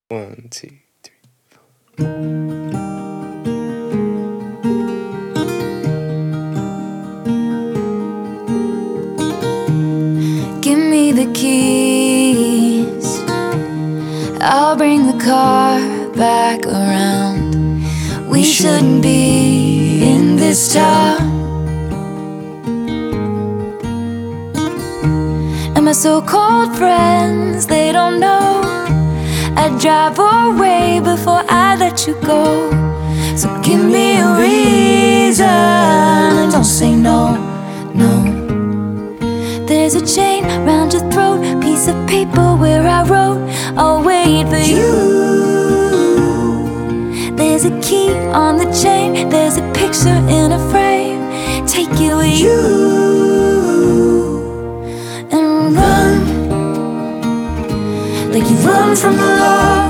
1, 2, 3. Give me the keys, I'll bring the car back around. We shouldn't be in this town. And my so-called friends, they don't know I'd drive away before I let you go. So give me a reason and don't say no, no. There's a chain round your throat, piece of paper where I wrote, I'll wait for you. There's a key on the chain, there's a picture in a frame, take it with you. And run, like you run from the law.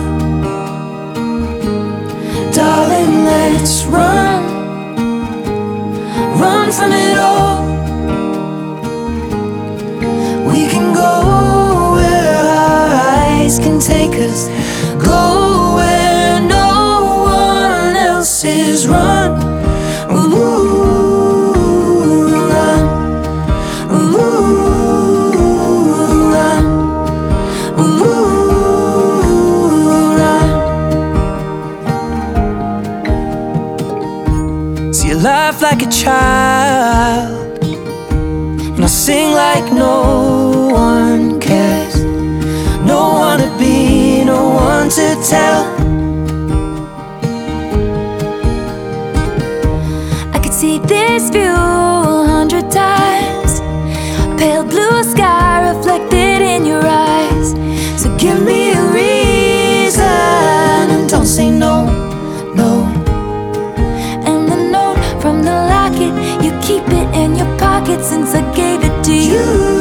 Darling, let's run, run from it all. We can go where our eyes can take us, go where no one else is. Run, ooh, run, ooh, run, ooh, run. See you laugh like a child, and I sing like no one cares. No one to be, no one to tell. I could see this view 100 times, pale blue sky reflected in your eyes. So give me a reason and don't say no, no. And the note from the locket, you keep it in your pocket since I gave it to you.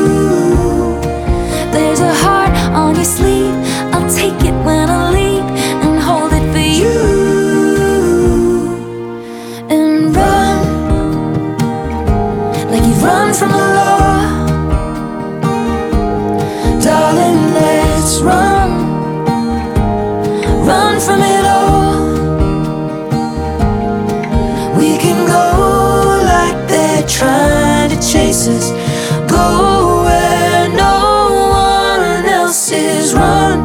There's a heart on your sleeve, I'll take it when I leave and hold it for you. And run, like you run from the law. Darling, let's run, run from it all. We can go like they're trying to chase us, go where no one else is. Run,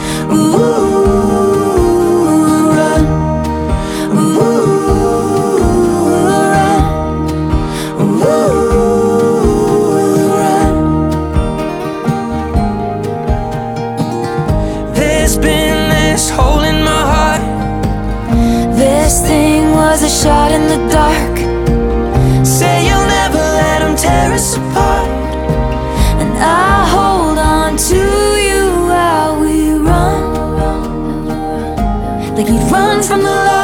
ooh, run, ooh, run, ooh, run. There's been this hole in my heart. This thing was a shot in the dark. Say you'll never let them tear us apart, And I'll hold on to you while we run, like you'd run from the law.